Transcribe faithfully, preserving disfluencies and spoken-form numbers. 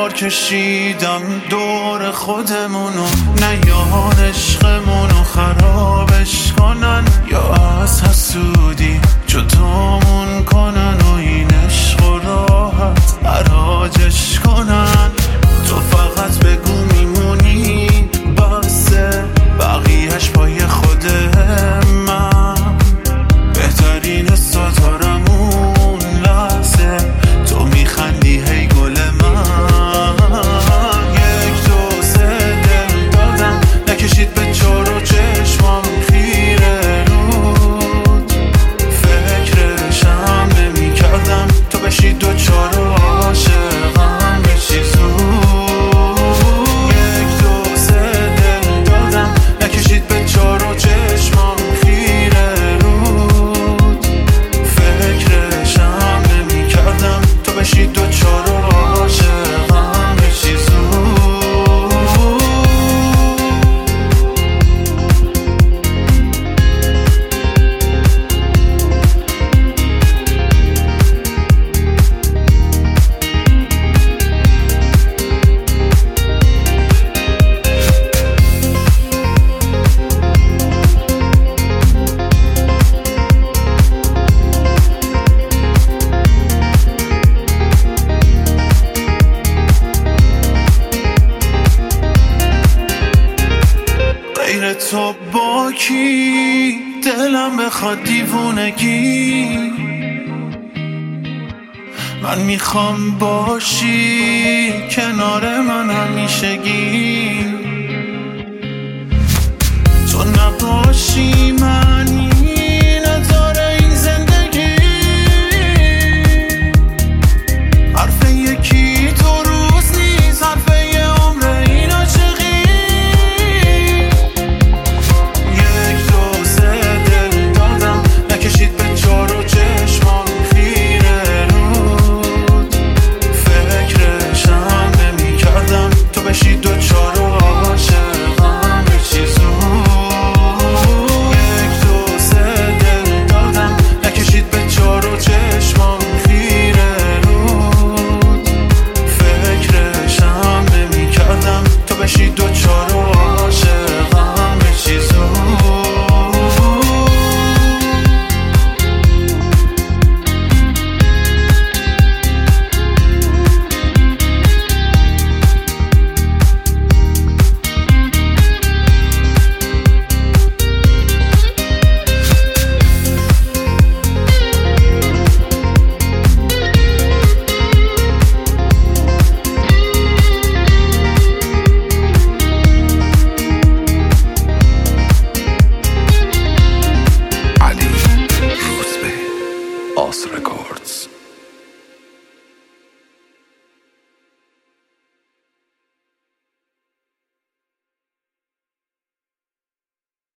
بار کشیدم دور خودمونو، نیان عشقمونو خرابش کنن یا از حسودی چطورمون کنن و این عشق و راحت حراجش کنن. تو فقط بگو میمونی بسه، بقیهش پای خود من. بهترین ستارمون لحظه تو میخندی هی گل من. یک دو سه دل دادم نکشید به چار و چشمام خیره رود، فکرشم نمی کردم تو بشی دو چار و عاشقم بشی زود. یک دو سه دل دادم نکشید به چار و چشمام خیره رود، فکرشم نمی کردم تو بشی دو چار و عاشقم بشی زود. غیر تو با کی دلم بخواد دیوونگی، من میخوام باشی کنار من همیشگی. تو نباشی معنی نداره این زندگی، حرف یکی تو روز نیست، حرف یه عمر این عاشقی. یک دو سه دل دادم نکشید به چار و چشمام خیره رود، فکرشم نمی کردم تو بشی دو چار و عاشقم بشی زود. یک دو سه دل دادم نکشید به چار و چشمام خیره رود، فکرشم نمی کردم تو بشی دو چار و عاشقم بشی زود. علی روزبه، آس رکوردز.